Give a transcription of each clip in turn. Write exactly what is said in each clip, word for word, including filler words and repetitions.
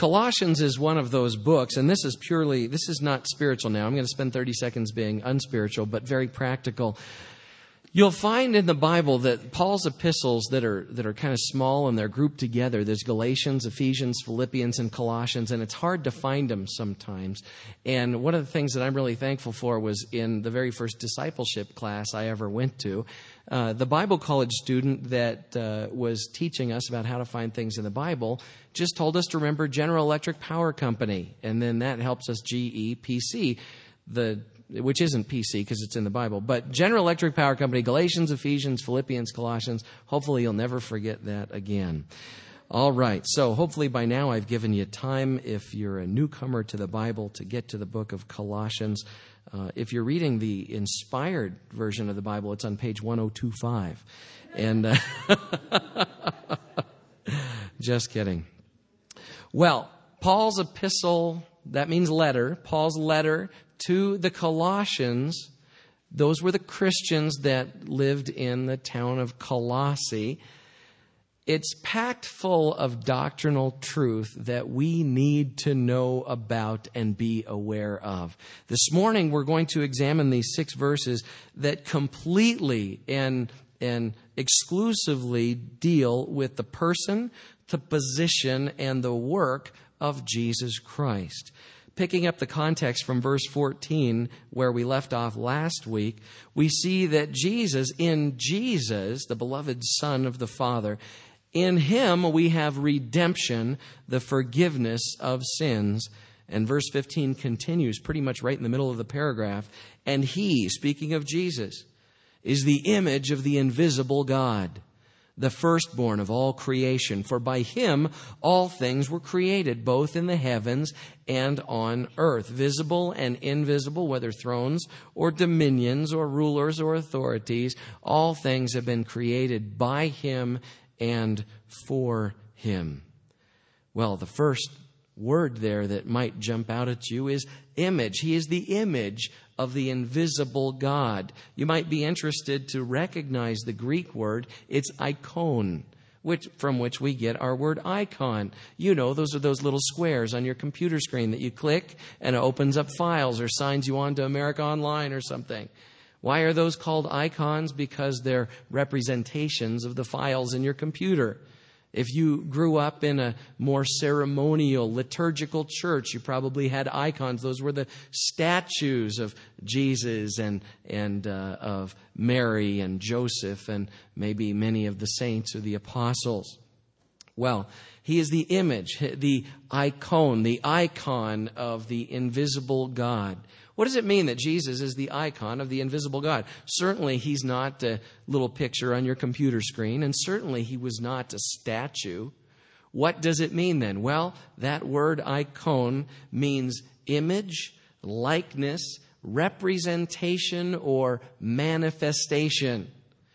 Colossians is one of those books, and this is purely, this is not spiritual now. I'm going to spend thirty seconds being unspiritual, but very practical. You'll find in the Bible that Paul's epistles that are that are kind of small and they're grouped together. There's Galatians, Ephesians, Philippians, and Colossians, and it's hard to find them sometimes. And one of the things that I'm really thankful for was in the very first discipleship class I ever went to, uh, the Bible college student that uh, was teaching us about how to find things in the Bible just told us to remember General Electric Power Company, and then that helps us G E P C, the which isn't P C because it's in the Bible, but General Electric Power Company, Galatians, Ephesians, Philippians, Colossians. Hopefully you'll never forget that again. All right, so hopefully by now I've given you time, if you're a newcomer to the Bible, to get to the book of Colossians. Uh, if you're reading the inspired version of the Bible, it's on page one oh two five. And uh, just kidding. Well, Paul's epistle, that means letter, Paul's letter to the Colossians, those were the Christians that lived in the town of Colossae. It's packed full of doctrinal truth that we need to know about and be aware of. This morning, we're going to examine these six verses that completely and, and exclusively deal with the person, the position, and the work of Jesus Christ. Picking up the context from verse fourteen, where we left off last week, we see that Jesus, in Jesus, the beloved Son of the Father, in Him we have redemption, the forgiveness of sins. And verse fifteen continues pretty much right in the middle of the paragraph. And He, speaking of Jesus, is the image of the invisible God, the firstborn of all creation. For by Him all things were created, both in the heavens and on earth, visible and invisible, whether thrones or dominions or rulers or authorities. All things have been created by Him and for Him. Well, the first word there that might jump out at you is image. He is the image of the invisible God. You might be interested to recognize the Greek word. It's icon, which from which we get our word icon. You know, those are those little squares on your computer screen that you click and it opens up files or signs you on to America Online or something. Why are those called icons? Because they're representations of the files in your computer. If you grew up in a more ceremonial, liturgical church, you probably had icons. Those were the statues of Jesus and and uh, of Mary and Joseph and maybe many of the saints or the apostles. Well, He is the image, the icon, the icon of the invisible God. What does it mean that Jesus is the icon of the invisible God? Certainly, He's not a little picture on your computer screen, and certainly He was not a statue. What does it mean then? Well, that word icon means image, likeness, representation, or manifestation.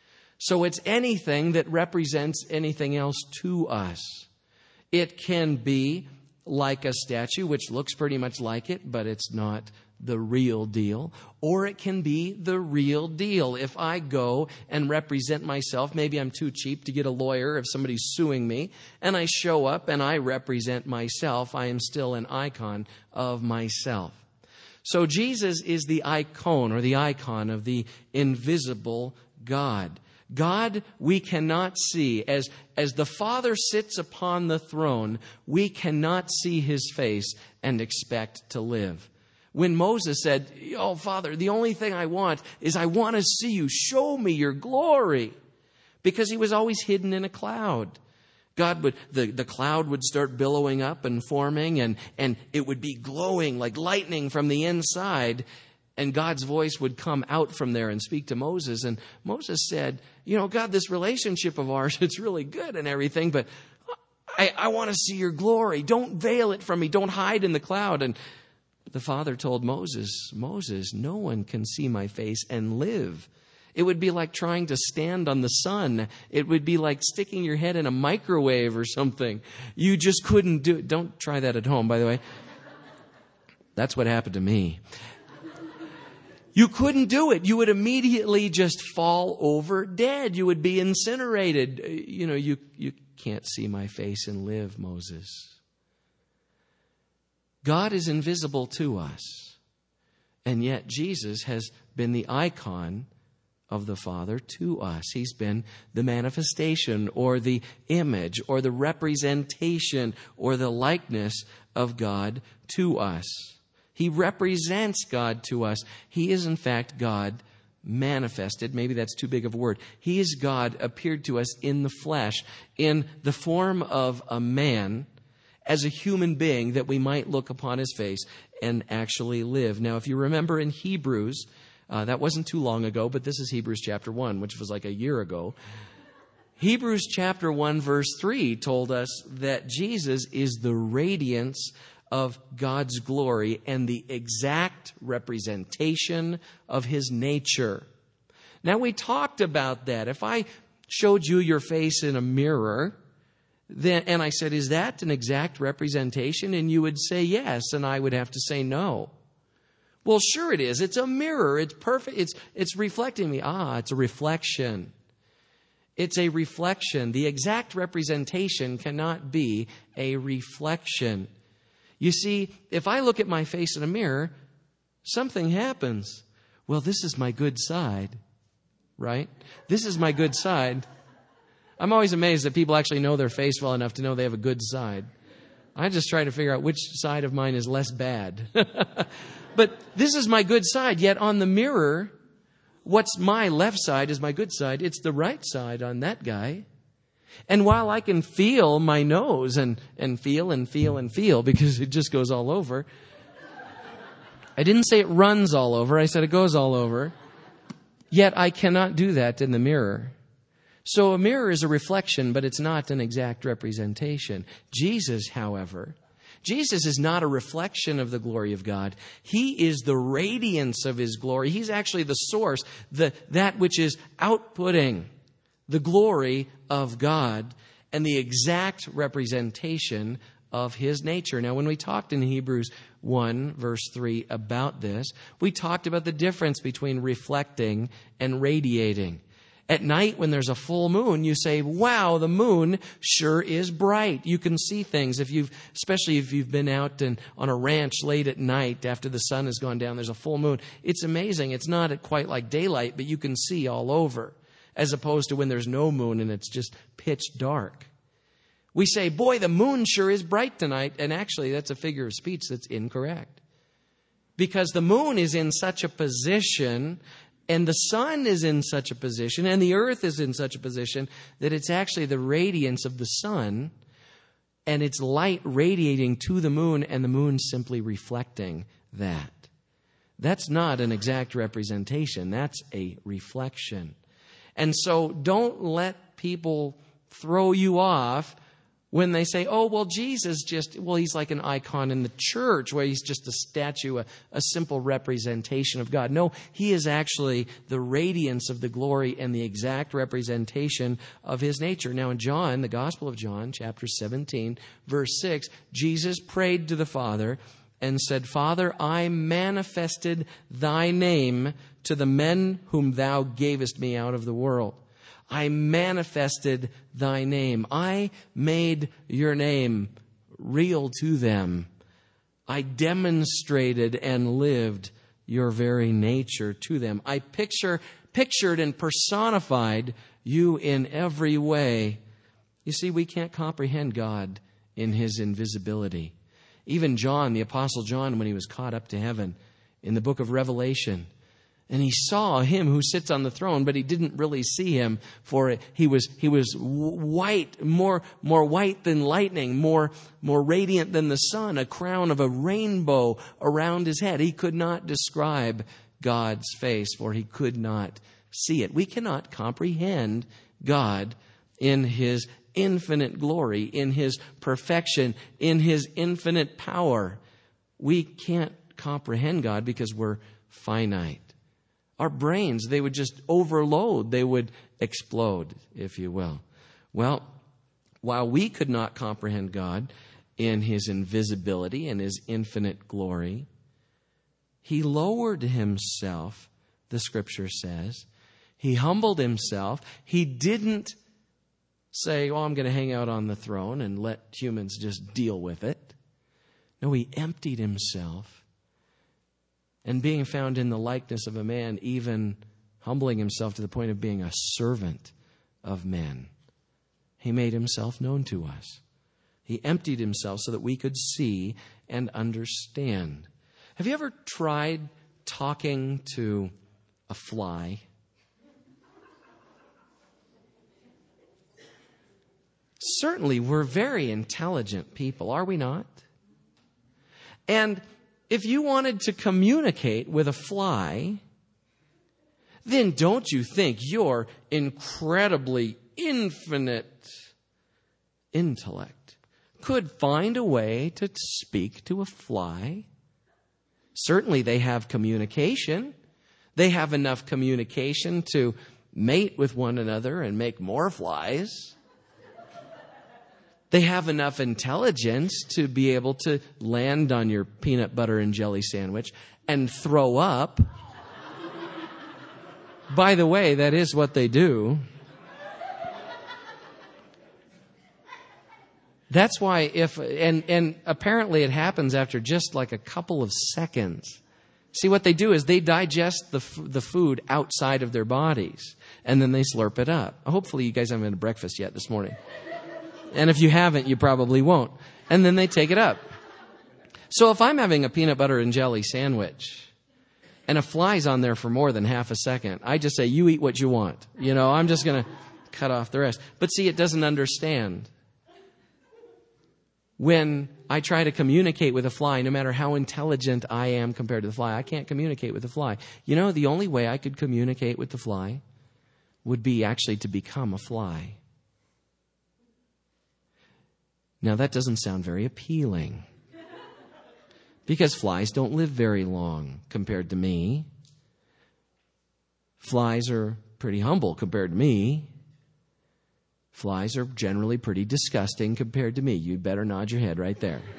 So it's anything that represents anything else to us. It can be like a statue, which looks pretty much like it, but it's not the real deal. Or it can be the real deal. If I go and represent myself, maybe I'm too cheap to get a lawyer if somebody's suing me, and I show up and I represent myself, I am still an icon of myself. So Jesus is the icon or the icon of the invisible God. God we cannot see. As, as the Father sits upon the throne, we cannot see His face and expect to live. When Moses said, "Oh, Father, the only thing I want is I want to see you. Show me your glory." Because He was always hidden in a cloud. God would, the, the cloud would start billowing up and forming, and, and it would be glowing like lightning from the inside. And God's voice would come out from there and speak to Moses. And Moses said, "You know, God, this relationship of ours, it's really good and everything, but I, I want to see your glory. Don't veil it from me. Don't hide in the cloud." And the Father told Moses, "Moses, no one can see my face and live." It would be like trying to stand on the sun. It would be like sticking your head in a microwave or something. You just couldn't do it. Don't try that at home, by the way. That's what happened to me. You couldn't do it. You would immediately just fall over dead. You would be incinerated. You know, you, you can't see my face and live, Moses. God is invisible to us. And yet Jesus has been the icon of the Father to us. He's been the manifestation or the image or the representation or the likeness of God to us. He represents God to us. He is in fact God manifested. Maybe that's too big of a word. He is God appeared to us in the flesh, in the form of a man, as a human being, that we might look upon his face and actually live. Now, if you remember in Hebrews, uh, that wasn't too long ago, but this is Hebrews chapter one, which was like a year ago. Hebrews chapter one, verse three told us that Jesus is the radiance of God's glory and the exact representation of his nature. Now, we talked about that. If I showed you your face in a mirror, then, and I said, is that an exact representation? And you would say yes, and I would have to say no. Well, sure it is. It's a mirror. It's perfect. It's, it's reflecting me. Ah, it's a reflection. It's a reflection. The exact representation cannot be a reflection. You see, if I look at my face in a mirror, something happens. Well, this is my good side, right? This is my good side. I'm always amazed that people actually know their face well enough to know they have a good side. I just try to figure out which side of mine is less bad. But this is my good side. Yet on the mirror, what's my left side is my good side. It's the right side on that guy. And while I can feel my nose and, and feel and feel and feel because it just goes all over, I didn't say it runs all over. I said it goes all over. Yet I cannot do that in the mirror. So a mirror is a reflection, but it's not an exact representation. Jesus, however, Jesus is not a reflection of the glory of God. He is the radiance of his glory. He's actually the source, the, that which is outputting the glory of God and the exact representation of his nature. Now, when we talked in Hebrews one, verse three about this, we talked about the difference between reflecting and radiating. At night, when there's a full moon, you say, wow, the moon sure is bright. You can see things. If you've, especially if you've been out and on a ranch late at night after the sun has gone down, there's a full moon. It's amazing. It's not quite like daylight, but you can see all over, as opposed to when there's no moon and it's just pitch dark. We say, boy, the moon sure is bright tonight. And actually, that's a figure of speech that's incorrect. Because the moon is in such a position, and the sun is in such a position, and the earth is in such a position that it's actually the radiance of the sun and its light radiating to the moon, and the moon simply reflecting that. That's not an exact representation. That's a reflection. And so don't let people throw you off when they say, oh, well, Jesus just, well, he's like an icon in the church where he's just a statue, a, a simple representation of God. No, he is actually the radiance of the glory and the exact representation of his nature. Now, in John, the Gospel of John, chapter seventeen, verse six, Jesus prayed to the Father and said, Father, I manifested thy name to the men whom thou gavest me out of the world. I manifested thy name. I made your name real to them. I demonstrated and lived your very nature to them. I picture, pictured and personified you in every way. You see, we can't comprehend God in his invisibility. Even John, the Apostle John, when he was caught up to heaven in the book of Revelation, and he saw him who sits on the throne, but he didn't really see him, for it. He was he was white, more more white than lightning, more more radiant than the sun, a crown of a rainbow around his head. He could not describe God's face, for he could not see it. We cannot comprehend God in his infinite glory, in his perfection, in his infinite power. We can't comprehend God because we're finite. Our brains, they would just overload. They would explode, if you will. Well, while we could not comprehend God in his invisibility and his infinite glory, he lowered himself, the scripture says. He humbled himself. He didn't say, oh, I'm going to hang out on the throne and let humans just deal with it. No, he emptied himself. And being found in the likeness of a man, even humbling himself to the point of being a servant of men, he made himself known to us. He emptied himself so that we could see and understand. Have you ever tried talking to a fly? Certainly, we're very intelligent people, are we not? And if you wanted to communicate with a fly, then don't you think your incredibly infinite intellect could find a way to speak to a fly? Certainly they have communication. They have enough communication to mate with one another and make more flies. They have enough intelligence to be able to land on your peanut butter and jelly sandwich and throw up. By the way, that is what they do. That's why if, and, and apparently it happens after just like a couple of seconds. See, what they do is they digest the f- the food outside of their bodies, and then they slurp it up. Hopefully you guys haven't had breakfast yet this morning. And if you haven't, you probably won't. And then they take it up. So if I'm having a peanut butter and jelly sandwich and a fly's on there for more than half a second, I just say, you eat what you want. You know, I'm just going to cut off the rest. But see, it doesn't understand. When I try to communicate with a fly, no matter how intelligent I am compared to the fly, I can't communicate with the fly. You know, the only way I could communicate with the fly would be actually to become a fly. Now, that doesn't sound very appealing, because flies don't live very long compared to me. Flies are pretty humble compared to me. Flies are generally pretty disgusting compared to me. You'd better nod your head right there.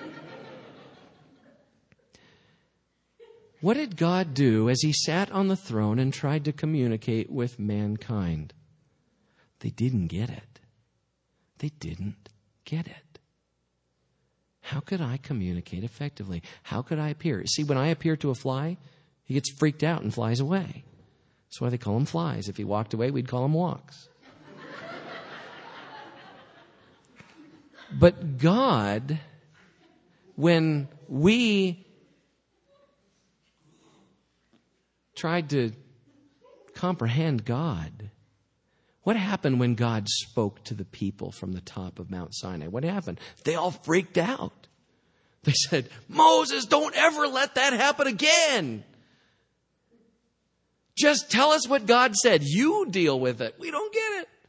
What did God do as he sat on the throne and tried to communicate with mankind? They didn't get it. They didn't get it. How could I communicate effectively? How could I appear? See, when I appear to a fly, he gets freaked out and flies away. That's why they call them flies. If he walked away, we'd call them walks. But God, when we tried to comprehend God, what happened when God spoke to the people from the top of Mount Sinai? What happened? They all freaked out. They said, Moses, don't ever let that happen again. Just tell us what God said. You deal with it. We don't get it.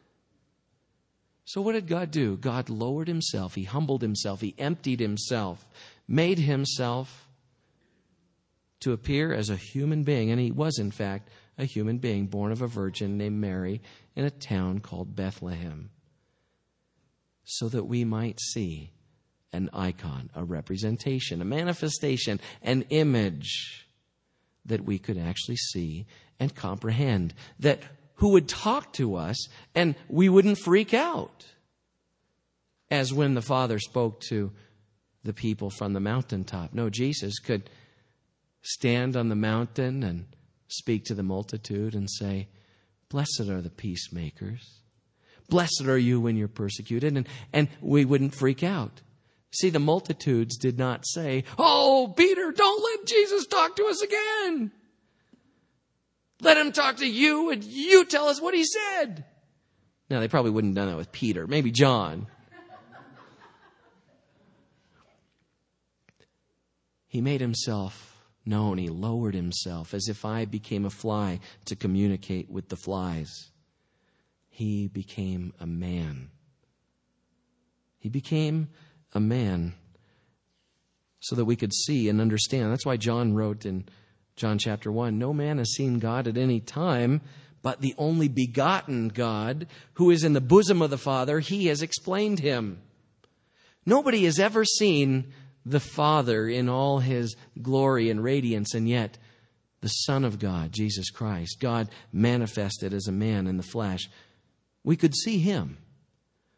So what did God do? God lowered himself. He humbled himself. He emptied himself, made himself to appear as a human being. And he was, in fact, a human being born of a virgin named Mary in a town called Bethlehem, so that we might see an icon, a representation, a manifestation, an image that we could actually see and comprehend, that who would talk to us and we wouldn't freak out, as when the Father spoke to the people from the mountaintop. No, Jesus could stand on the mountain and speak to the multitude and say, blessed are the peacemakers. Blessed are you when you're persecuted. And, and we wouldn't freak out. See, the multitudes did not say, oh, Peter, don't let Jesus talk to us again. Let him talk to you and you tell us what he said. Now, they probably wouldn't have done that with Peter. Maybe John. He made himself known. He lowered himself as if I became a fly to communicate with the flies. He became a man. He became a man so that we could see and understand. That's why John wrote in John chapter one, no man has seen God at any time, but the only begotten God who is in the bosom of the Father, he has explained him. Nobody has ever seen the Father in all his glory and radiance, and yet the Son of God, Jesus Christ, God manifested as a man in the flesh, we could see him.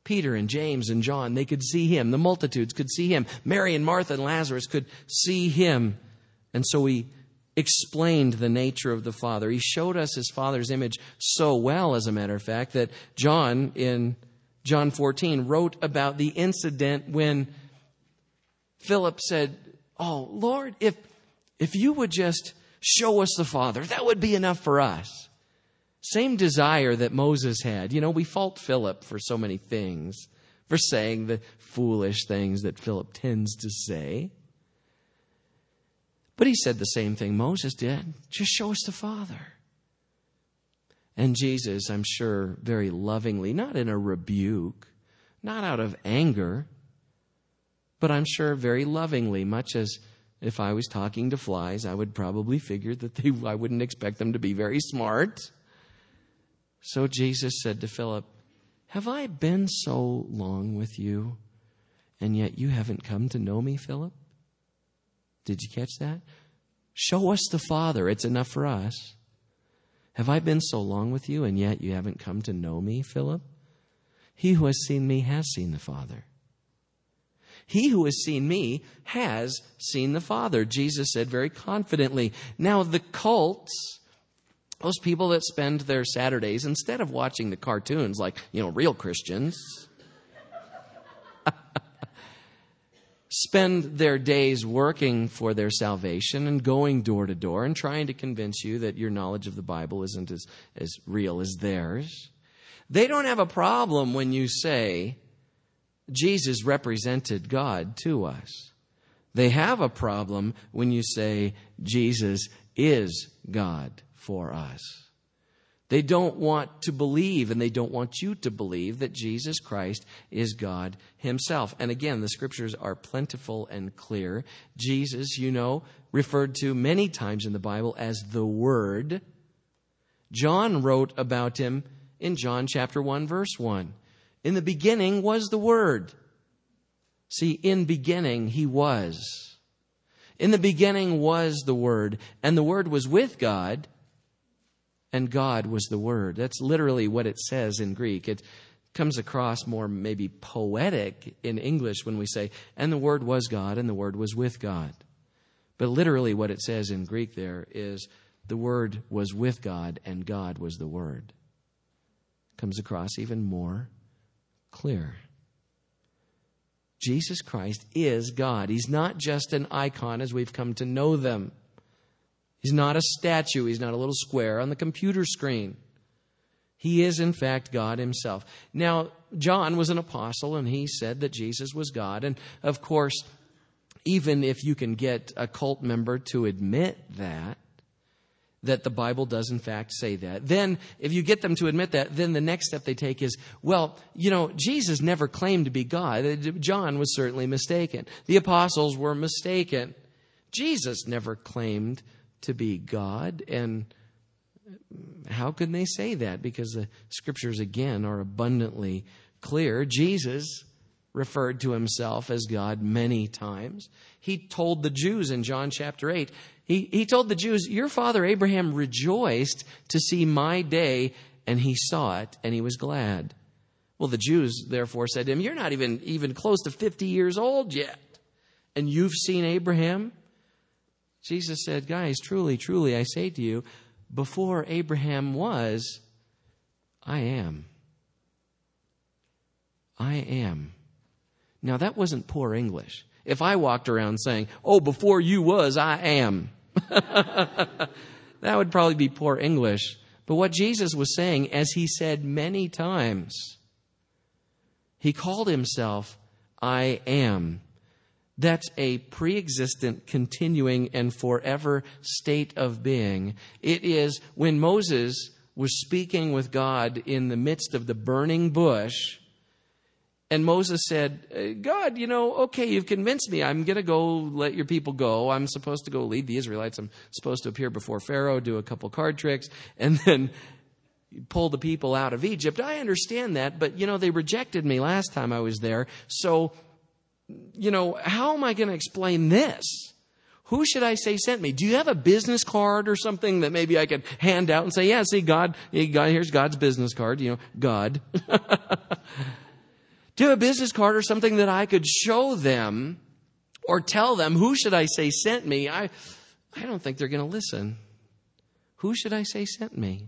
Peter and James and John, they could see him. The multitudes could see him. Mary and Martha and Lazarus could see him. And so he explained the nature of the Father. He showed us his Father's image so well, as a matter of fact, that John, in John fourteen, wrote about the incident when Philip said, "Oh, Lord, if if you would just show us the Father, that would be enough for us." Same desire that Moses had. You know, we fault Philip for so many things, for saying the foolish things that Philip tends to say. But he said the same thing Moses did. Just show us the Father. And Jesus, I'm sure, very lovingly, not in a rebuke, not out of anger, but I'm sure very lovingly, much as if I was talking to flies, I would probably figure that they, I wouldn't expect them to be very smart. So Jesus said to Philip, "Have I been so long with you, and yet you haven't come to know me, Philip?" Did you catch that? Show us the Father. It's enough for us. Have I been so long with you, and yet you haven't come to know me, Philip? He who has seen me has seen the Father. He who has seen me has seen the Father, Jesus said very confidently. Now, the cults, those people that spend their Saturdays, instead of watching the cartoons like, you know, real Christians, spend their days working for their salvation and going door to door and trying to convince you that your knowledge of the Bible isn't as, as real as theirs. They don't have a problem when you say Jesus represented God to us. They have a problem when you say Jesus is God for us. They don't want to believe, and they don't want you to believe, that Jesus Christ is God himself. And again, the scriptures are plentiful and clear. Jesus, you know, referred to many times in the Bible as the Word. John wrote about him in John chapter one, verse one. In the beginning was the Word. See, in beginning he was. In the beginning was the Word, and the Word was with God, and God was the Word. That's literally what it says in Greek. It comes across more maybe poetic in English when we say, and the Word was God, and the Word was with God. But literally what it says in Greek there is, the Word was with God, and God was the Word. Comes across even more clear. Jesus Christ is God. He's not just an icon as we've come to know them. He's not a statue. He's not a little square on the computer screen. He is, in fact, God himself. Now, John was an apostle, and he said that Jesus was God. And, of course, even if you can get a cult member to admit that, that the Bible does, in fact, say that, then if you get them to admit that, then the next step they take is, well, you know, Jesus never claimed to be God. John was certainly mistaken. The apostles were mistaken. Jesus never claimed to be God. And how can they say that? Because the scriptures, again, are abundantly clear. Jesus referred to himself as God many times. He told the Jews in John chapter eight, he, he told the Jews, your father Abraham rejoiced to see my day, and he saw it, and he was glad. Well, the Jews therefore said to him, you're not even, even close to fifty years old yet, and you've seen Abraham? Jesus said, guys, truly, truly, I say to you, before Abraham was, I am. I am. Now, that wasn't poor English. If I walked around saying, oh, before you was, I am. That would probably be poor English. But what Jesus was saying, as he said many times, he called himself, I am. That's a pre-existent, continuing, and forever state of being. It is when Moses was speaking with God in the midst of the burning bush, and Moses said, God, you know, okay, you've convinced me. I'm going to go let your people go. I'm supposed to go lead the Israelites. I'm supposed to appear before Pharaoh, do a couple card tricks, and then pull the people out of Egypt. I understand that, but, you know, they rejected me last time I was there, so you know, how am I going to explain this? Who should I say sent me? Do you have a business card or something that maybe I could hand out and say, yeah, see, God, here's God's business card, you know, God. Do you have a business card or something that I could show them or tell them, who should I say sent me? I, I don't think they're going to listen. Who should I say sent me?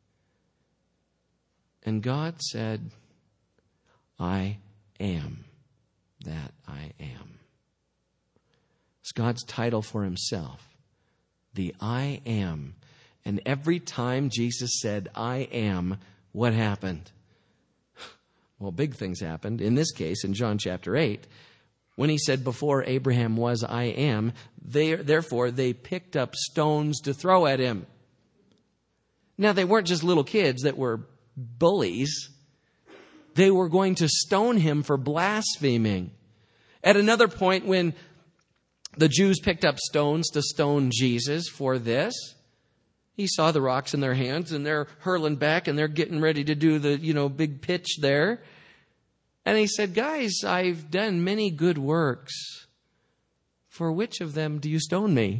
And God said, I am that I am. It's God's title for himself. The I am. And every time Jesus said, I am, what happened? Well, big things happened. In this case, in John chapter eight, when he said, before Abraham was, I am, they, therefore they picked up stones to throw at him. Now, they weren't just little kids that were bullies. They were going to stone him for blaspheming. At another point, when the Jews picked up stones to stone Jesus for this, he saw the rocks in their hands and they're hurling back and they're getting ready to do the, you know, big pitch there. And he said, guys, I've done many good works. For which of them do you stone me?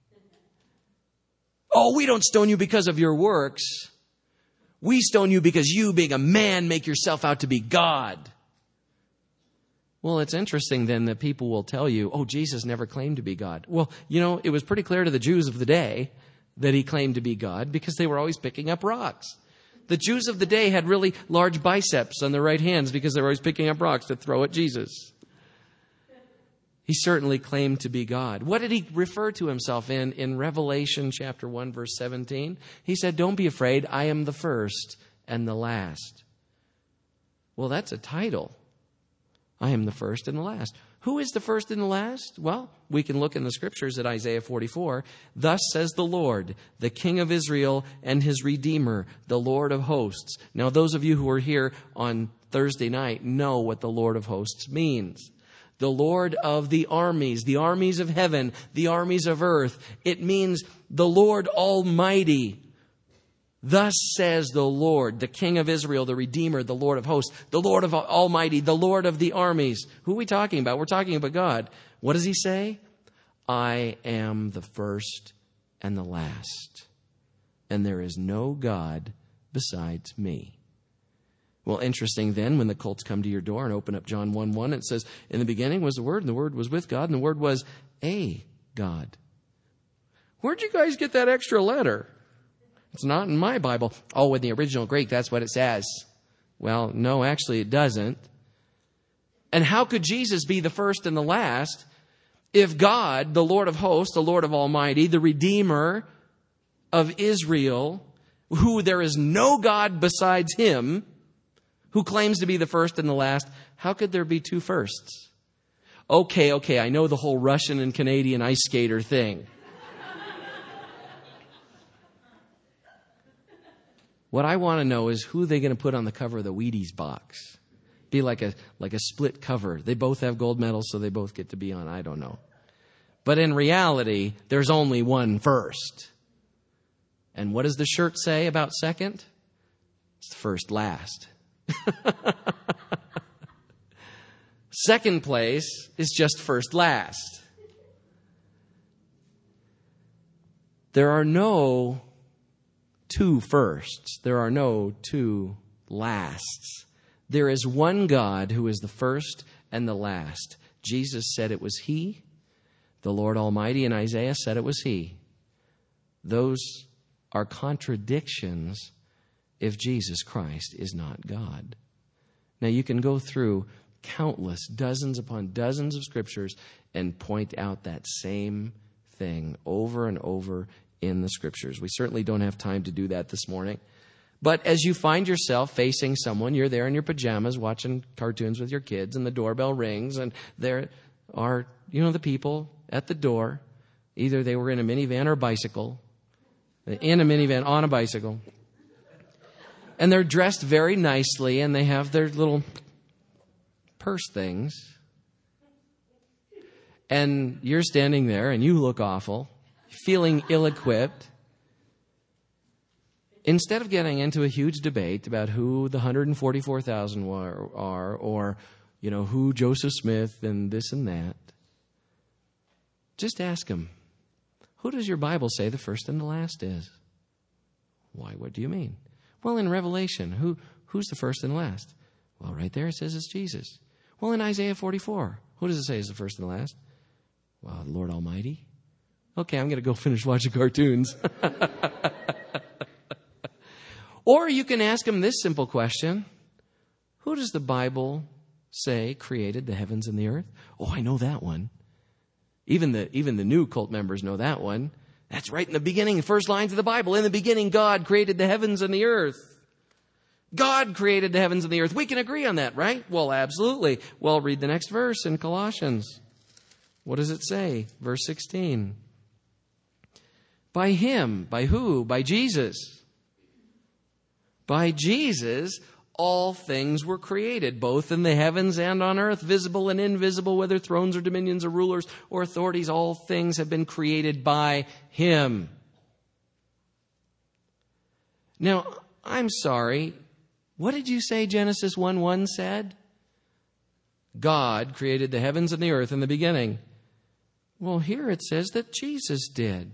Oh, we don't stone you because of your works. We stone you because you, being a man, make yourself out to be God. Well, it's interesting then that people will tell you, oh, Jesus never claimed to be God. Well, you know, it was pretty clear to the Jews of the day that he claimed to be God because they were always picking up rocks. The Jews of the day had really large biceps on their right hands because they were always picking up rocks to throw at Jesus. He certainly claimed to be God. What did he refer to himself in in Revelation chapter one, verse seventeen? He said, don't be afraid, I am the first and the last. Well, that's a title. I am the first and the last. Who is the first and the last? Well, we can look in the scriptures at Isaiah forty-four. Thus says the Lord, the King of Israel and his Redeemer, the Lord of hosts. Now, those of you who were here on Thursday night know what the Lord of hosts means. The Lord of the armies, the armies of heaven, the armies of earth. It means the Lord Almighty. Thus says the Lord, the King of Israel, the Redeemer, the Lord of hosts, the Lord of Almighty, the Lord of the armies. Who are we talking about? We're talking about God. What does he say? I am the first and the last, and there is no God besides me. Well, interesting then, when the cults come to your door and open up John one one, it says, in the beginning was the Word, and the Word was with God, and the Word was a God. Where'd you guys get that extra letter? It's not in my Bible. Oh, in the original Greek, that's what it says. Well, no, actually it doesn't. And how could Jesus be the first and the last if God, the Lord of hosts, the Lord of Almighty, the Redeemer of Israel, who there is no God besides him, who claims to be the first and the last, how could there be two firsts? Okay, okay, I know the whole Russian and Canadian ice skater thing. What I want to know is who they're going to put on the cover of the Wheaties box. Be like a like a split cover. They both have gold medals, so they both get to be on. I don't know. But in reality, there's only one first. And what does the shirt say about second? It's first last. Second place is just first last. There are no two firsts. There are no two lasts. There is one God who is the first and the last. Jesus said it was he. The Lord Almighty in Isaiah said it was he. Those are contradictions if Jesus Christ is not God. Now you can go through countless, dozens upon dozens of scriptures and point out that same thing over and over in the scriptures. We certainly don't have time to do that this morning. But as you find yourself facing someone, you're there in your pajamas watching cartoons with your kids, and the doorbell rings, and there are, you know, the people at the door. Either they were in a minivan or a bicycle, in a minivan, on a bicycle. And they're dressed very nicely, and they have their little purse things. And you're standing there, and you look awful, feeling ill-equipped. Instead of getting into a huge debate about who the one hundred forty-four thousand are, or, you know, who Joseph Smith and this and that, just ask him, who does your Bible say the first and the last is? Why, what do you mean? Well, in Revelation, who who's the first and last? Well, right there it says it's Jesus. Well, in Isaiah forty-four, who does it say is the first and the last? Well, the Lord Almighty. Okay, I'm going to go finish watching cartoons. Or you can ask him this simple question. Who does the Bible say created the heavens and the earth? Oh, I know that one. Even the, even the new cult members know that one. That's right in the beginning, the first lines of the Bible. In the beginning, God created the heavens and the earth. God created the heavens and the earth. We can agree on that, right? Well, absolutely. Well, read the next verse in Colossians. What does it say? Verse sixteen. By him, by who? By Jesus. By Jesus, all things were created, both in the heavens and on earth, visible and invisible, whether thrones or dominions or rulers or authorities, all things have been created by him. Now, I'm sorry. What did you say Genesis one one said? God created the heavens and the earth in the beginning. Well, here it says that Jesus did.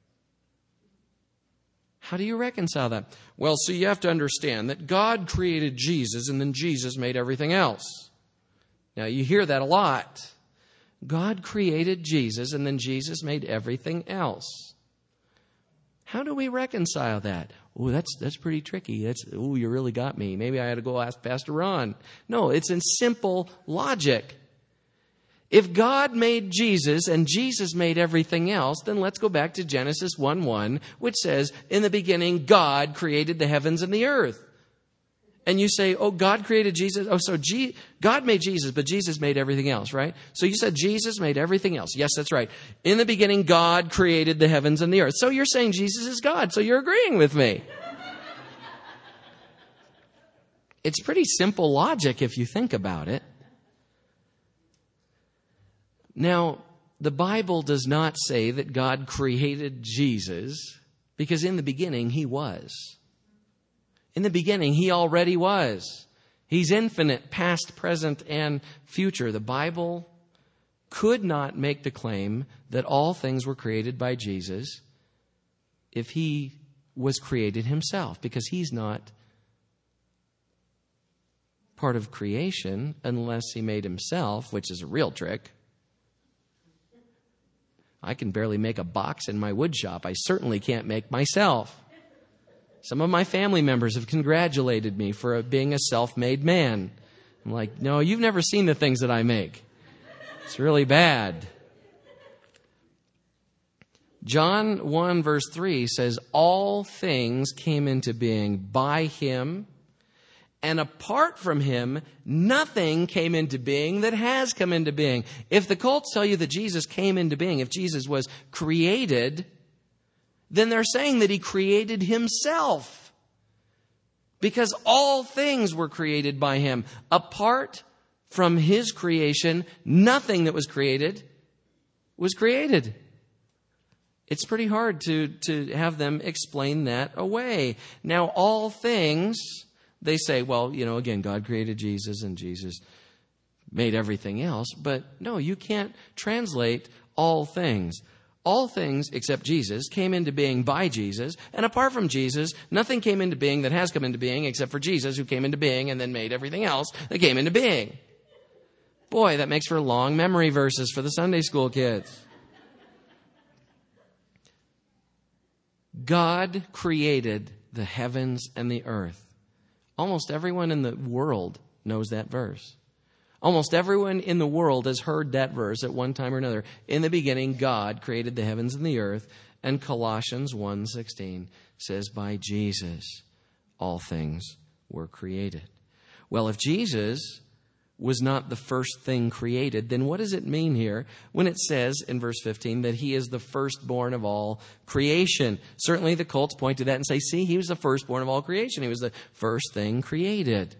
How do you reconcile that? Well, so you have to understand that God created Jesus and then Jesus made everything else. Now, you hear that a lot. God created Jesus and then Jesus made everything else. How do we reconcile that? Oh, that's that's pretty tricky. That's oh, you really got me. Maybe I had to go ask Pastor Ron. No, it's in simple logic. If God made Jesus and Jesus made everything else, then let's go back to Genesis one one, which says, in the beginning, God created the heavens and the earth. And you say, oh, God created Jesus. Oh, so G- God made Jesus, but Jesus made everything else, right? So you said Jesus made everything else. Yes, that's right. In the beginning, God created the heavens and the earth. So you're saying Jesus is God. So you're agreeing with me. It's pretty simple logic if you think about it. Now, the Bible does not say that God created Jesus because in the beginning he was. In the beginning he already was. He's infinite, past, present, and future. The Bible could not make the claim that all things were created by Jesus if he was created himself, because he's not part of creation unless he made himself, which is a real trick. I can barely make a box in my wood shop. I certainly can't make myself. Some of my family members have congratulated me for being a self-made man. I'm like, no, you've never seen the things that I make. It's really bad. John one verse three says, all things came into being by him, and apart from him, nothing came into being that has come into being. If the cults tell you that Jesus came into being, if Jesus was created, then they're saying that he created himself. Because all things were created by him. Apart from his creation, nothing that was created was created. It's pretty hard to, to have them explain that away. Now, all things, they say, well, you know, again, God created Jesus and Jesus made everything else. But no, you can't translate all things. All things except Jesus came into being by Jesus. And apart from Jesus, nothing came into being that has come into being except for Jesus, who came into being and then made everything else that came into being. Boy, that makes for long memory verses for the Sunday school kids. God created the heavens and the earth. Almost everyone in the world knows that verse. Almost everyone in the world has heard that verse at one time or another. In the beginning, God created the heavens and the earth. And Colossians one sixteen says, by Jesus, all things were created. Well, if Jesus was not the first thing created, then what does it mean here when it says in verse fifteen that he is the firstborn of all creation? Certainly the cults point to that and say, see, he was the firstborn of all creation. He was the first thing created.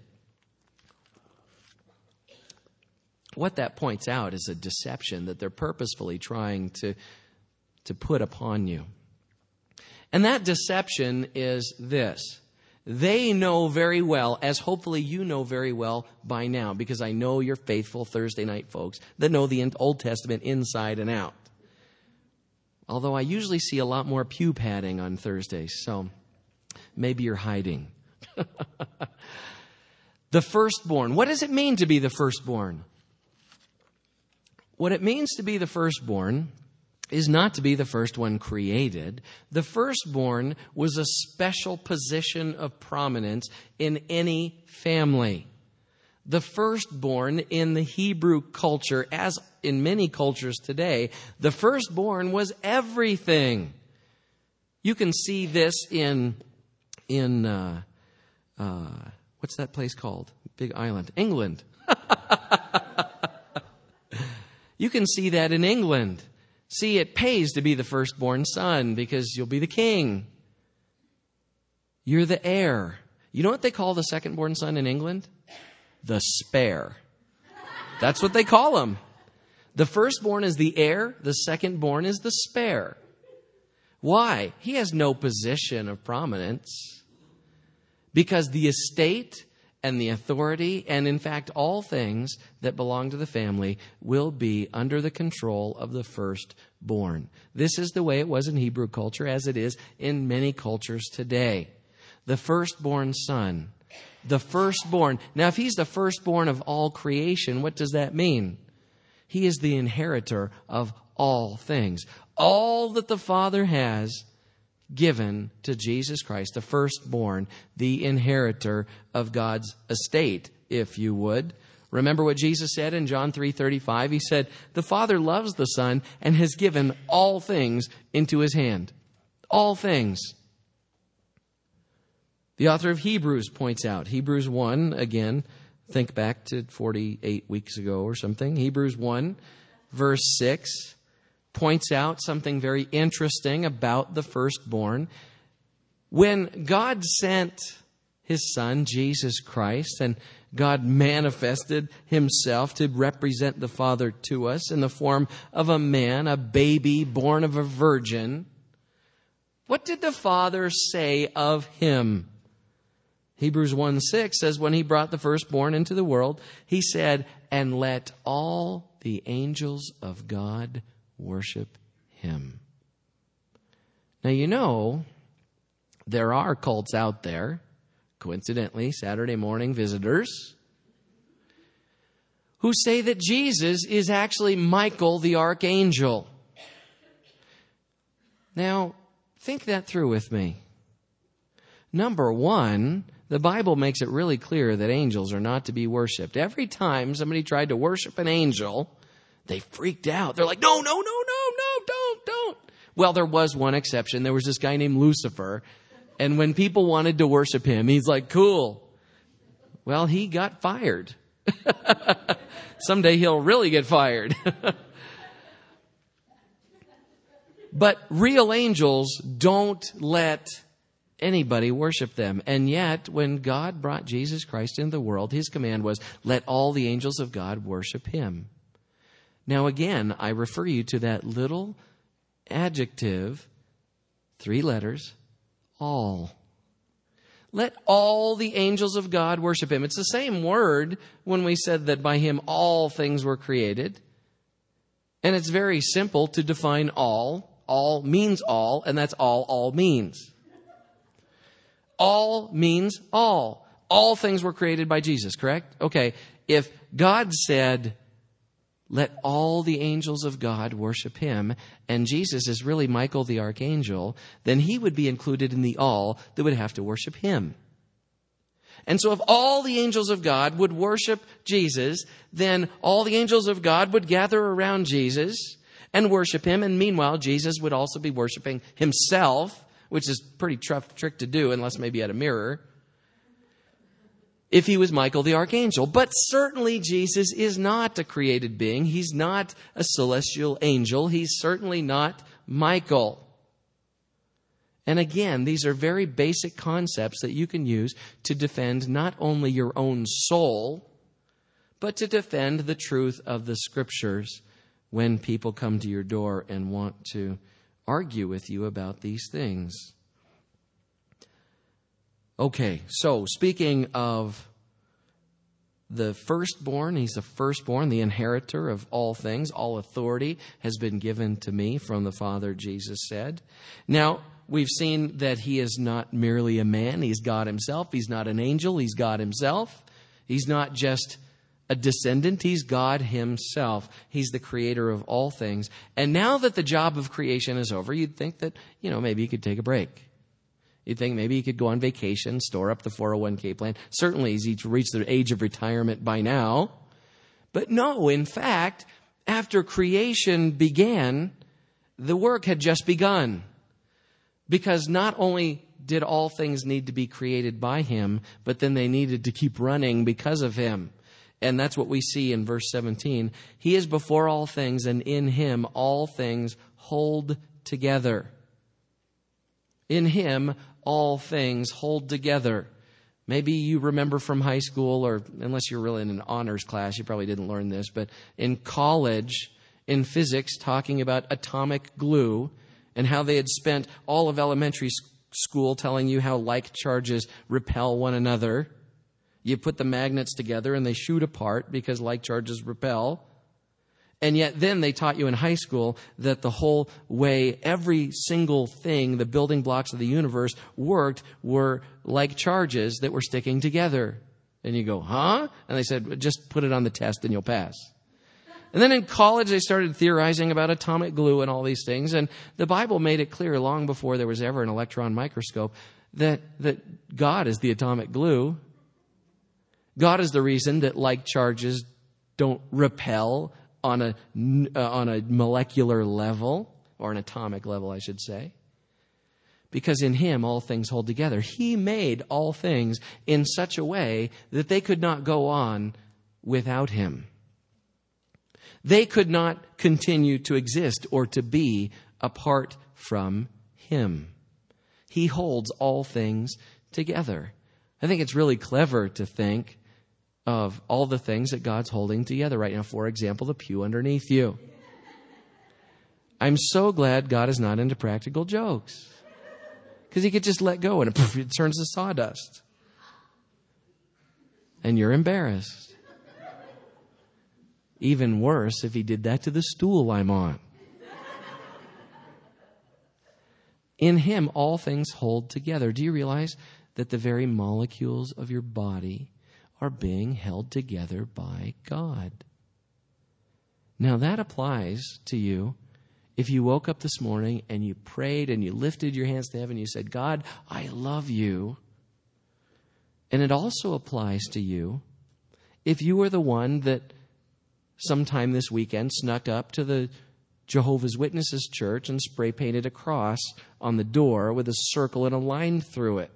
What that points out is a deception that they're purposefully trying to, to put upon you. And that deception is this. They know very well, as hopefully you know very well by now, because I know you're faithful Thursday night folks that know the Old Testament inside and out. Although I usually see a lot more pew padding on Thursdays, so maybe you're hiding. The firstborn. What does it mean to be the firstborn? What it means to be the firstborn is not to be the first one created. The firstborn was a special position of prominence in any family. The firstborn in the Hebrew culture, as in many cultures today, the firstborn was everything. You can see this in, in uh, uh, what's that place called? Big island. England. You can see that in England. See, it pays to be the firstborn son because you'll be the king. You're the heir. You know what they call the secondborn son in England? The spare. That's what they call him. The firstborn is the heir. The secondborn is the spare. Why? He has no position of prominence. Because the estate and the authority, and in fact all things that belong to the family, will be under the control of the firstborn. This is the way it was in Hebrew culture, as it is in many cultures today. The firstborn son. The firstborn. Now, if he's the firstborn of all creation, what does that mean? He is the inheritor of all things. All that the Father has given to Jesus Christ, the firstborn, the inheritor of God's estate, if you would. Remember what Jesus said in John three thirty-five? He said, the Father loves the Son and has given all things into his hand. All things. The author of Hebrews points out, Hebrews one, again, think back to forty-eight weeks ago or something. Hebrews one, verse six, points out something very interesting about the firstborn. When God sent his Son, Jesus Christ, and God manifested himself to represent the Father to us in the form of a man, a baby born of a virgin, what did the Father say of him? Hebrews one six says, when he brought the firstborn into the world, he said, and let all the angels of God worship him. Now, you know, there are cults out there, coincidentally, Saturday morning visitors, who say that Jesus is actually Michael the archangel. Now, think that through with me. Number one, the Bible makes it really clear that angels are not to be worshipped. Every time somebody tried to worship an angel, they freaked out. They're like, no, no, no, no, no, don't, don't. Well, there was one exception. There was this guy named Lucifer. And when people wanted to worship him, he's like, cool. Well, he got fired. Someday he'll really get fired. But real angels don't let anybody worship them. And yet, when God brought Jesus Christ into the world, his command was, let all the angels of God worship him. Now again, I refer you to that little adjective, three letters, all. Let all the angels of God worship him. It's the same word when we said that by him all things were created. And it's very simple to define all. All means all, and that's all all means. All means all. All things were created by Jesus, correct? Okay, if God said, let all the angels of God worship him, and Jesus is really Michael the archangel, then he would be included in the all that would have to worship him. And so if all the angels of God would worship Jesus, then all the angels of God would gather around Jesus and worship him, and meanwhile, Jesus would also be worshiping himself, which is a pretty tough trick to do unless maybe at a mirror, if he was Michael the archangel. But certainly Jesus is not a created being. He's not a celestial angel. He's certainly not Michael. And again, these are very basic concepts that you can use to defend not only your own soul, but to defend the truth of the Scriptures when people come to your door and want to argue with you about these things. Okay, so speaking of the firstborn, he's the firstborn, the inheritor of all things. All authority has been given to me from the Father, Jesus said. Now, we've seen that he is not merely a man. He's God himself. He's not an angel. He's God himself. He's not just a descendant. He's God himself. He's the creator of all things. And now that the job of creation is over, you'd think that, you know, maybe he could take a break. You'd think maybe he could go on vacation, store up the four oh one k plan. Certainly he's reached the age of retirement by now. But no, in fact, after creation began, the work had just begun. Because not only did all things need to be created by him, but then they needed to keep running because of him. And that's what we see in verse seventeen. He is before all things, and in him all things hold together. In him all things hold together. Maybe you remember from high school, or unless you're really in an honors class, you probably didn't learn this, but in college, in physics, talking about atomic glue and how they had spent all of elementary school telling you how like charges repel one another. You put the magnets together and they shoot apart because like charges repel. And yet then they taught you in high school that the whole way every single thing, the building blocks of the universe worked, were like charges that were sticking together. And you go, huh? And they said, just put it on the test and you'll pass. And then in college they started theorizing about atomic glue and all these things. And the Bible made it clear long before there was ever an electron microscope that, that God is the atomic glue. God is the reason that like charges don't repel on a, uh, on a molecular level, or an atomic level, I should say. Because in him all things hold together. He made all things in such a way that they could not go on without him. They could not continue to exist or to be apart from him. He holds all things together. I think it's really clever to think of all the things that God's holding together right now. For example, the pew underneath you. I'm so glad God is not into practical jokes. Because he could just let go and it, poof, it turns to sawdust. And you're embarrassed. Even worse if he did that to the stool I'm on. In him, all things hold together. Do you realize that the very molecules of your body are being held together by God? Now that applies to you if you woke up this morning and you prayed and you lifted your hands to heaven and you said, God, I love you. And it also applies to you if you were the one that sometime this weekend snuck up to the Jehovah's Witnesses church and spray painted a cross on the door with a circle and a line through it.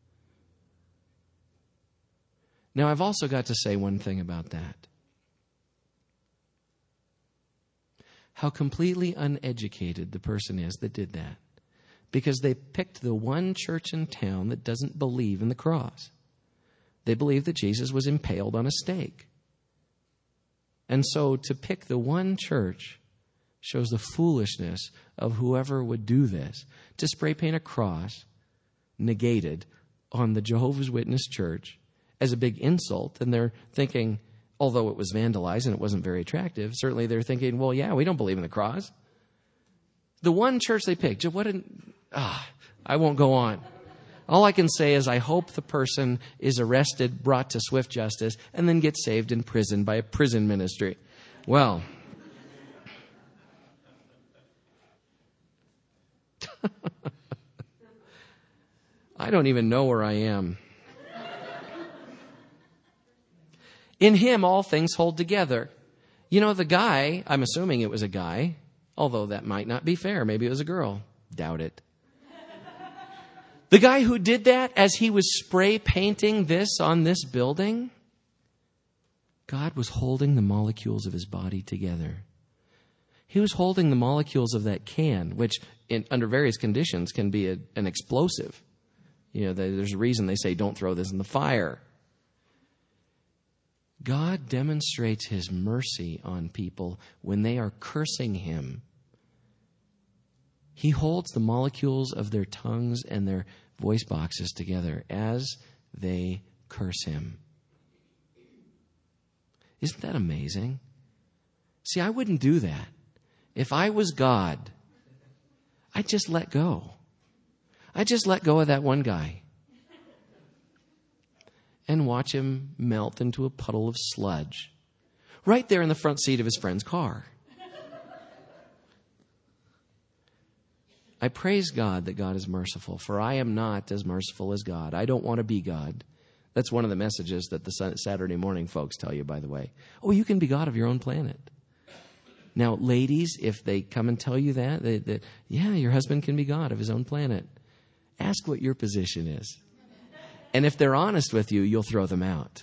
Now, I've also got to say one thing about that. How completely uneducated the person is that did that. Because they picked the one church in town that doesn't believe in the cross. They believe that Jesus was impaled on a stake. And so to pick the one church shows the foolishness of whoever would do this. To spray paint a cross, negated, on the Jehovah's Witness church as a big insult. And they're thinking, although it was vandalized and it wasn't very attractive, certainly they're thinking, well, yeah, we don't believe in the cross. The one church they picked, what an, ah, I won't go on. All I can say is I hope the person is arrested, brought to swift justice, and then gets saved in prison by a prison ministry. Well, I don't even know where I am. In him, all things hold together. You know, the guy, I'm assuming it was a guy, although that might not be fair. Maybe it was a girl. Doubt it. The guy who did that as he was spray painting this on this building, God was holding the molecules of his body together. He was holding the molecules of that can, which in, under various conditions can be a, an explosive. You know, there's a reason they say don't throw this in the fire. God demonstrates his mercy on people when they are cursing him. He holds the molecules of their tongues and their voice boxes together as they curse him. Isn't that amazing? See, I wouldn't do that. If I was God, I'd just let go. I'd just let go of that one guy. and watch him melt into a puddle of sludge right there in the front seat of his friend's car. I praise God that God is merciful, for I am not as merciful as God. I don't want to be God. That's one of the messages that the Saturday morning folks tell you, by the way. Oh, you can be God of your own planet. Now, ladies, if they come and tell you that, they, they, yeah, your husband can be God of his own planet, ask what your position is. And if they're honest with you, you'll throw them out.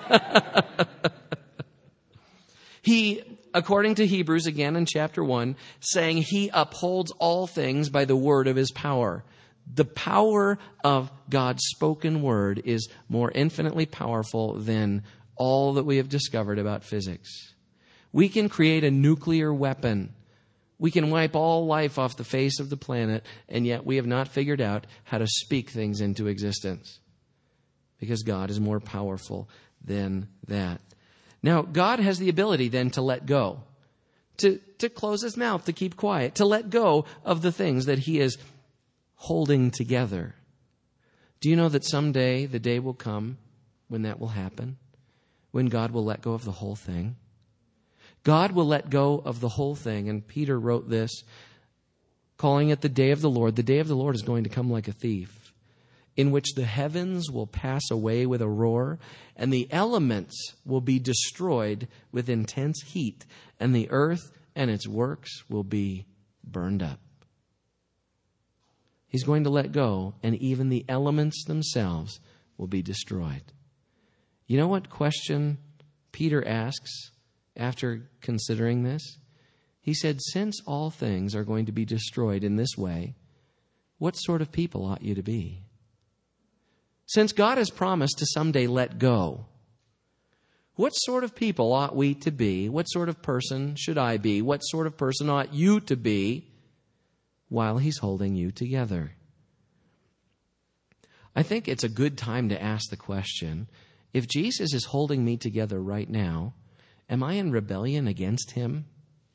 He, according to Hebrews, again in chapter one, saying he upholds all things by the word of his power. The power of God's spoken word is more infinitely powerful than all that we have discovered about physics. We can create a nuclear weapon. We can wipe all life off the face of the planet, and yet we have not figured out how to speak things into existence. Because God is more powerful than that. Now, God has the ability then to let go. To, to close his mouth, to keep quiet. To let go of the things that he is holding together. Do you know that someday the day will come when that will happen? When God will let go of the whole thing? God will let go of the whole thing. And Peter wrote this, calling it the day of the Lord. The day of the Lord is going to come like a thief, in which the heavens will pass away with a roar, and the elements will be destroyed with intense heat, and the earth and its works will be burned up. He's going to let go, and even the elements themselves will be destroyed. You know what question Peter asks after considering this? He said, since all things are going to be destroyed in this way, what sort of people ought you to be? Since God has promised to someday let go, what sort of people ought we to be? What sort of person should I be? What sort of person ought you to be while he's holding you together? I think it's a good time to ask the question, if Jesus is holding me together right now, am I in rebellion against him?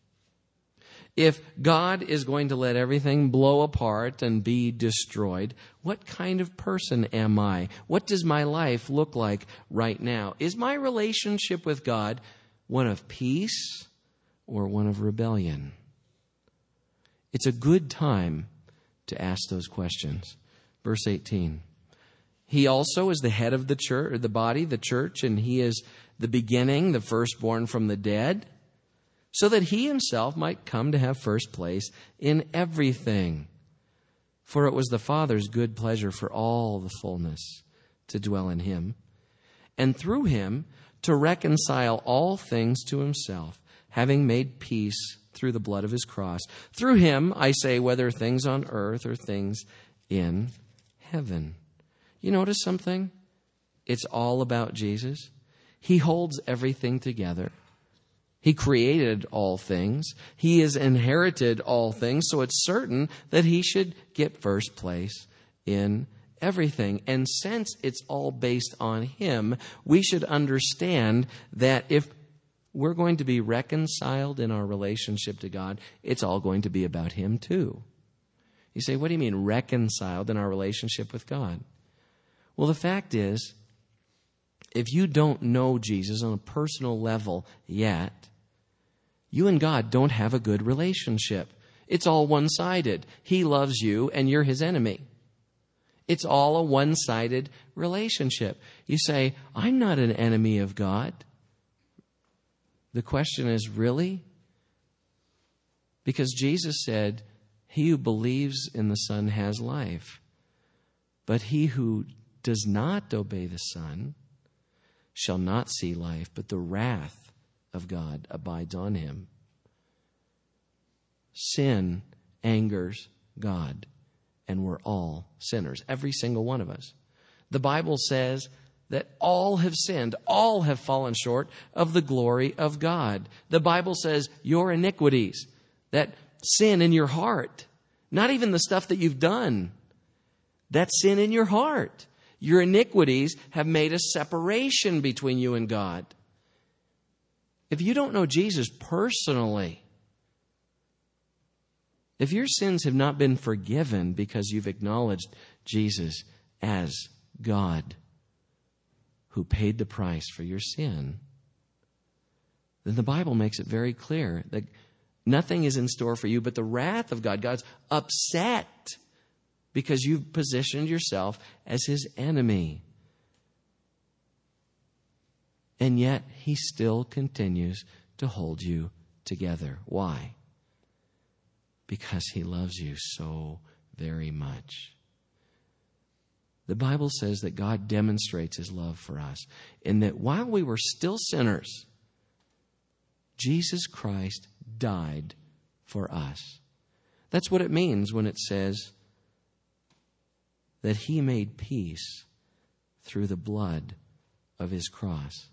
If God is going to let everything blow apart and be destroyed, what kind of person am I? What does my life look like right now? Is my relationship with God one of peace or one of rebellion? It's a good time to ask those questions. Verse eighteen. He also is the head of the church, or the body, the church, and he is the beginning, the firstborn from the dead, so that he himself might come to have first place in everything. For it was the Father's good pleasure for all the fullness to dwell in him, and through him to reconcile all things to himself, having made peace through the blood of his cross. Through him, I say, whether things on earth or things in heaven. You notice something? It's all about Jesus. He holds everything together. He created all things. He has inherited all things, so it's certain that he should get first place in everything. And since it's all based on him, we should understand that if we're going to be reconciled in our relationship to God, it's all going to be about him too. You say, what do you mean reconciled in our relationship with God? Well, the fact is, if you don't know Jesus on a personal level yet, you and God don't have a good relationship. It's all one-sided. He loves you and you're his enemy. It's all a one-sided relationship. You say, I'm not an enemy of God. The question is, really? Because Jesus said, he who believes in the Son has life. But he who does not obey the Son shall not see life, but the wrath of God abides on him. Sin angers God, and we're all sinners, every single one of us. The Bible says that all have sinned, all have fallen short of the glory of God. The Bible says your iniquities, that sin in your heart, not even the stuff that you've done, that sin in your heart. Your iniquities have made a separation between you and God. If you don't know Jesus personally, if your sins have not been forgiven because you've acknowledged Jesus as God, who paid the price for your sin, then the Bible makes it very clear that nothing is in store for you but the wrath of God. God's upset because you've positioned yourself as his enemy. And yet he still continues to hold you together. Why? Because he loves you so very much. The Bible says that God demonstrates his love for us in that while we were still sinners, Jesus Christ died for us. That's what it means when it says that he made peace through the blood of his cross.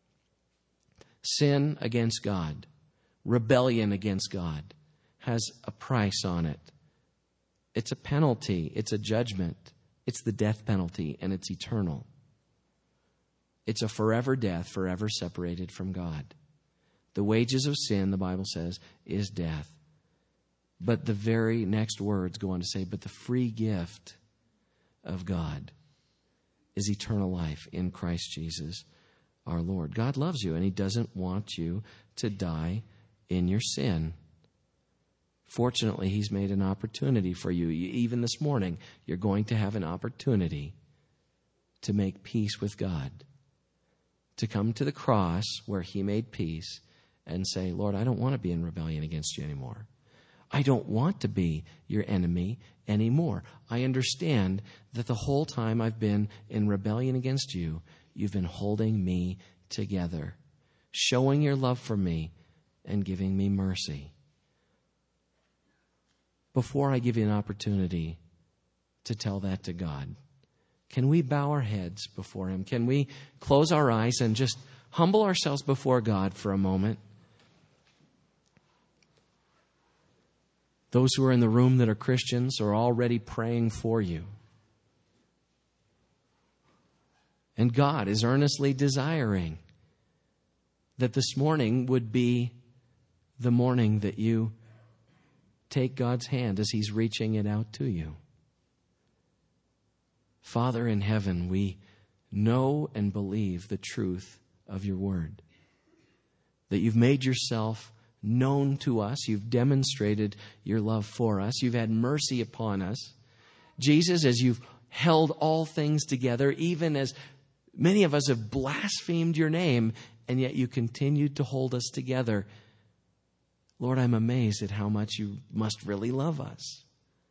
Sin against God, rebellion against God, has a price on it. It's a penalty. It's a judgment. It's the death penalty, and it's eternal. It's a forever death, forever separated from God. The wages of sin, the Bible says, is death. But the very next words go on to say, but the free gift of God is eternal life in Christ Jesus our Lord. God loves you, and he doesn't want you to die in your sin. Fortunately, he's made an opportunity for you. Even this morning, you're going to have an opportunity to make peace with God, to come to the cross where he made peace and say, Lord, I don't want to be in rebellion against you anymore. I don't want to be your enemy anymore. I understand that the whole time I've been in rebellion against you, you've been holding me together, showing your love for me and giving me mercy. Before I give you an opportunity to tell that to God, can we bow our heads before him? Can we close our eyes and just humble ourselves before God for a moment? Those who are in the room that are Christians are already praying for you. And God is earnestly desiring that this morning would be the morning that you take God's hand as he's reaching it out to you. Father in heaven, we know and believe the truth of your word. That you've made yourself known to us. You've demonstrated your love for us. You've had mercy upon us. Jesus, as you've held all things together, even as many of us have blasphemed your name, and yet you continued to hold us together. Lord, I'm amazed at how much you must really love us.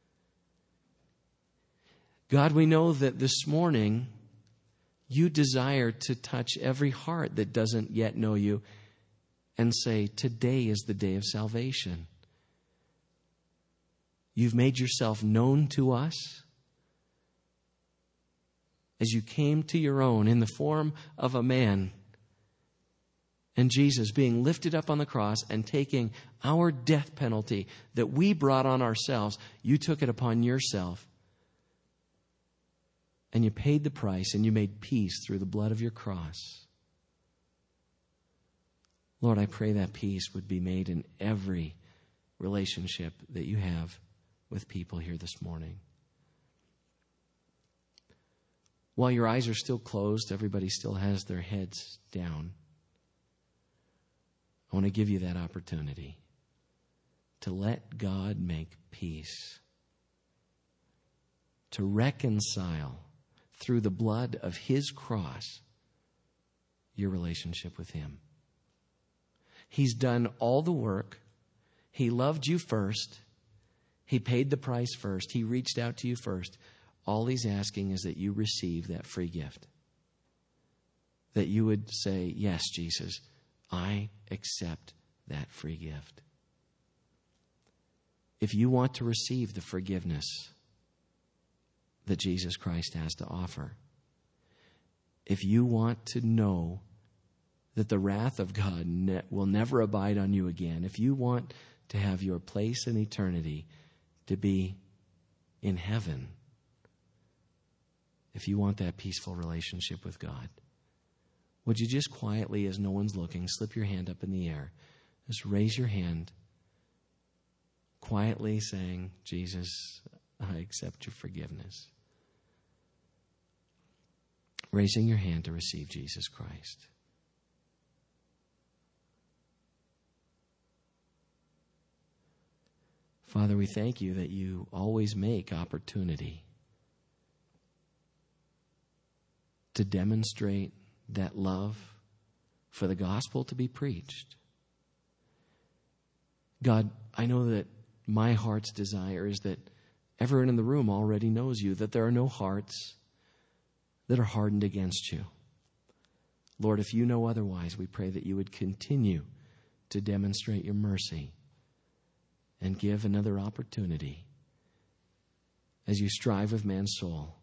God, we know that this morning you desire to touch every heart that doesn't yet know you and say, today is the day of salvation. You've made yourself known to us as you came to your own in the form of a man. And Jesus being lifted up on the cross and taking our death penalty that we brought on ourselves, you took it upon yourself. And you paid the price and you made peace through the blood of your cross. Lord, I pray that peace would be made in every relationship that you have with people here this morning. While your eyes are still closed, everybody still has their heads down. I want to give you that opportunity to let God make peace, to reconcile through the blood of his cross your relationship with him. He's done all the work. He loved you first. He paid the price first. He reached out to you first. All he's asking is that you receive that free gift. That you would say, yes, Jesus, I accept that free gift. If you want to receive the forgiveness that Jesus Christ has to offer, if you want to know that the wrath of God ne- will never abide on you again, if you want to have your place in eternity to be in heaven, if you want that peaceful relationship with God, would you just quietly, as no one's looking, slip your hand up in the air? Just raise your hand, quietly saying, Jesus, I accept your forgiveness. raising your hand to receive Jesus Christ. Father, we thank you that you always make opportunity to demonstrate that love for the gospel to be preached. God, I know that my heart's desire is that everyone in the room already knows you, that there are no hearts that are hardened against you. Lord, if you know otherwise, we pray that you would continue to demonstrate your mercy and give another opportunity as you strive with man's soul.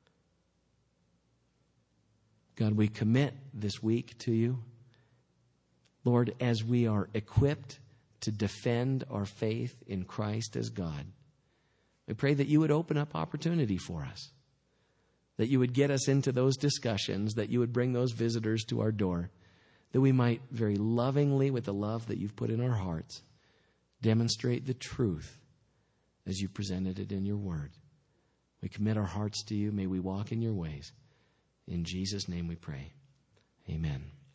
God, we commit this week to you. Lord, as we are equipped to defend our faith in Christ as God, we pray that you would open up opportunity for us, that you would get us into those discussions, that you would bring those visitors to our door, that we might very lovingly, with the love that you've put in our hearts, demonstrate the truth as you presented it in your word. We commit our hearts to you. May we walk in your ways. In Jesus' name we pray. Amen.